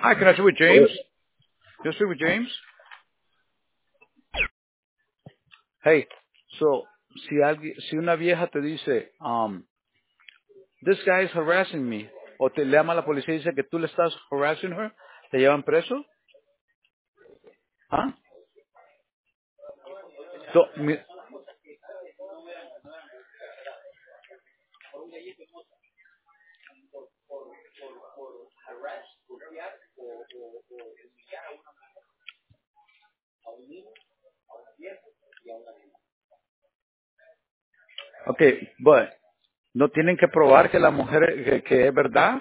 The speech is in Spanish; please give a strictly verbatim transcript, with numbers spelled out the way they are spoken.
Hi, can I speak with James? Can I speak with James? Hey, so, si alguien, si una vieja te dice, um, this guy is harassing me, o te llama a la policía y dice que tú le estás harassing her, ¿te llevan preso? ¿Ah? So, mi- okay, but, ¿no tienen que probar que la mujer, que, que es verdad?